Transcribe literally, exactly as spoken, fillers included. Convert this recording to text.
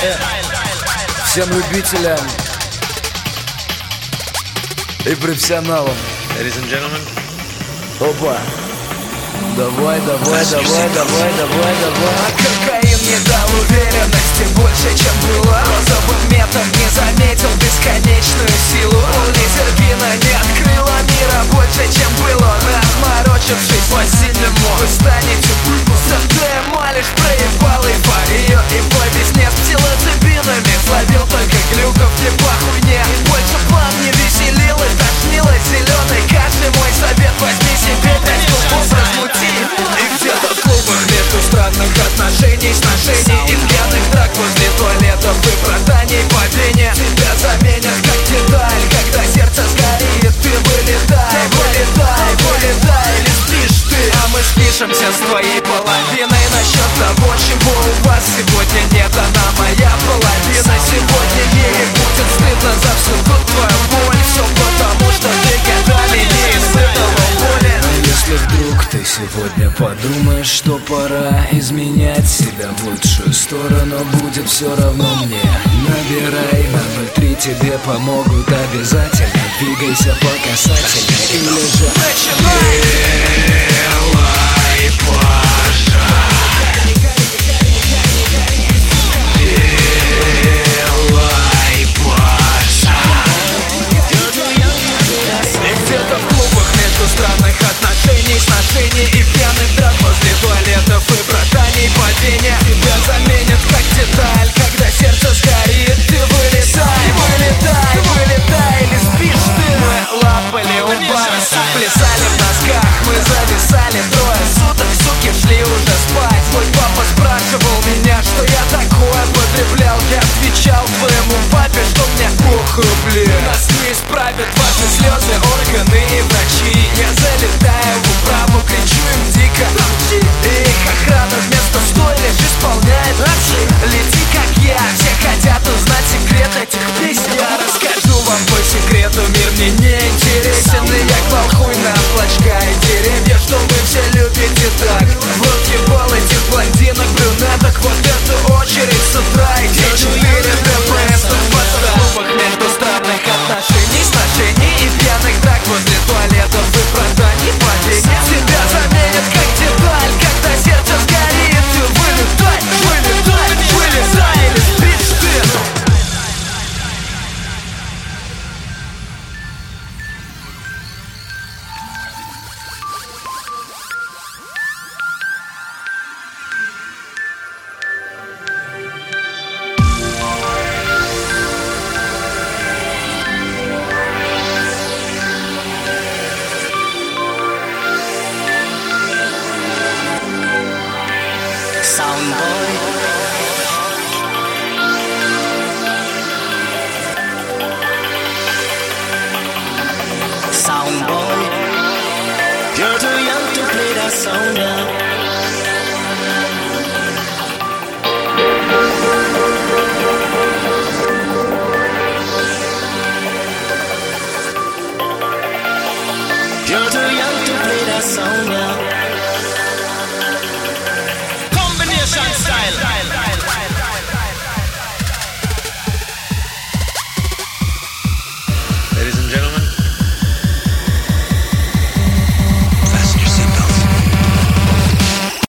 всем любителям и профессионалам. Ladies and gentlemen. Опа. Давай, давай, давай, давай, давай, давай. Кокаин не дал уверенности больше, чем было. Розовым метом не заметил бесконечную силу. Лизергина не открыла мира больше, чем было. Отморочившись по-сильному, вы станете выпуском. ДМА лишь проебал эйфорию и бой весне с псилоцибинами. Словил только глюков, не похуйне. Больше план не веселил и тошнило зеленой каши. Мой совет: возьми себе пять клубов, размути. И где-то в клубах между странных отношений, сношений и пьяных драк возле туалетов и проданий по вене тебя заменят как деталь. Когда сердце сгорит, ты вылетай, вылетай, вылетай. Или спишь ты, а мы спишемся с твоей половиной насчет того, чего у вас сегодня нет. Она моя половина. Сегодня ей будет стыдно за всю тут твою боль. Все потому, что ты годами не испытывал боли. Если вдруг ты сегодня подумаешь, что пора изменять себя в лучшую сторону, будет все равно мне. Набирай на ноль три, тебе помогут обязательно. Двигайся по касательной или же начинай. Делай пожар, делай пожар. И где-то в клубах между странных отношений, сношений и пьяных драк возле туалетов и братаний по вене тебя заменят как деталь. Когда сердце сгорит, ты вылетай, вылетай, вылетай. Или спишь ты? Мы лапали у бара, плясали в носках. Мы зависали трое суток, суки шли уже спать. Твой папа спрашивал меня, что я такое потреблял. Я отвечал твоему папе, что мне похуй, блин. Нас не исправят ваши слезы, органы и врачи. Я залетаю в управу, кричу им дико: и их охрана вместо стой лишь исполняет лапши. Лети как я, все хотят узнать секрет этих песен. Я расскажу вам по секрету, мир мне не интересен. И я колхуй на облачка и деревья, что вы все любите так. Вот ебал этих блондинок, брюнеток, вот эту очередь с утра. И где четыре ДПС в клубах между странных отношений, сношений и пьяных драк возле туалетов и проданий по вене тебя заменят как деталь. Когда сердце сгорит, ты вылетай, вылетай, вылетай. Или спишь ты? Soundboy.